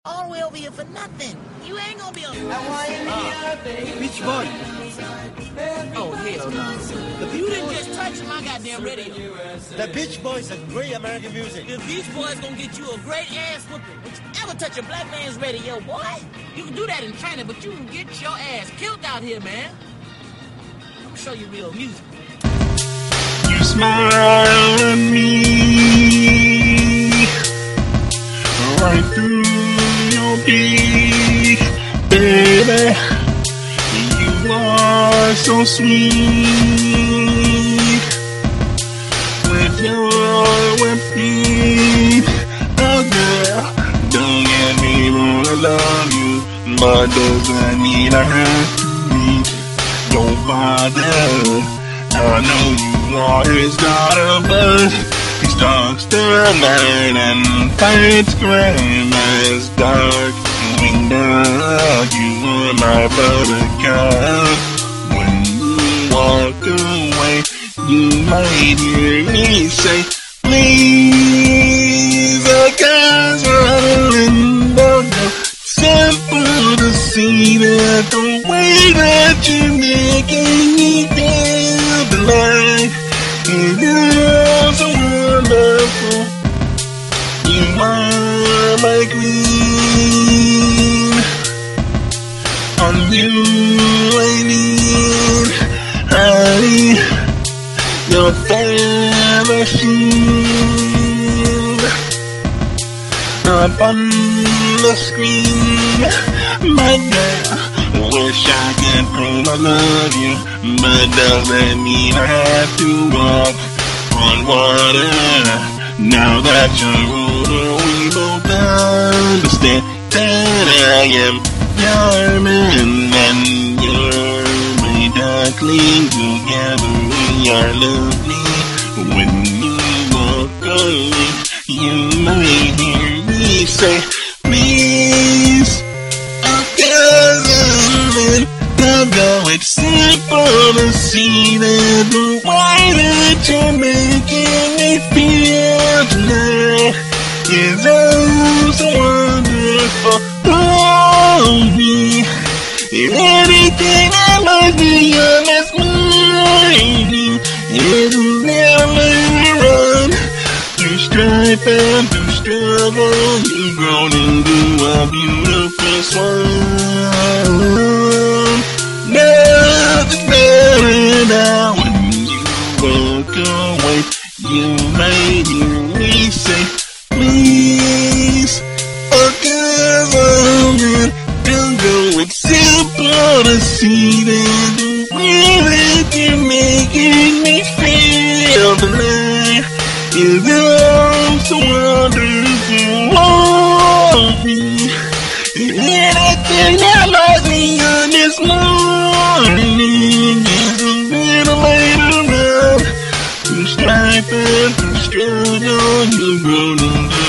all the way over here for nothing. You ain't gonna be on. Beach Boy. Oh, hell no. You didn't just touch my goddamn radio. The Beach Boys are great American music. The Beach Boys gonna get you a great ass whooping. Don't you ever touch a black man's radio, boy. You can do that in China, but you can get your ass killed out here, man. I'm gonna show you real music. You smile at me right through your beak, baby. You are so sweet with your wet feet. Oh girl, don't get me wrong, I love you, but doesn't mean I have to meet your father. I know you are his daughter, but he stalks the night and fights crime as dark going dark. You are my buttercup. When you walk away, you might hear me say, please, cause running don't go. Simple to see that the way that you're making me feel tonight. It is so wonderful. You are my queen. On you I need, honey, your feather shield upon the screen. My girl, wish I could prove I love you, but doesn't mean I have to walk on water. Now that you're older, we both understand that I am your man and you're my duckling. Together we are lovely. When you walk away, you might hear me say, please, it's simple to see that the way that you're making me feel tonight is oh so wonderful. Oh, me, anything that must be on this morning is never run through strife and through struggle. You've grown into a beautiful swan. Nothing's better now. When you walk away, you made me say, please, cause I'm in. Don't go. It's simple to see that the way that you're making me feel tonight is oh so wonderful. Oh, me. Anything that lies me on this morning is a little later on. Through strife and through struggle, you've grown into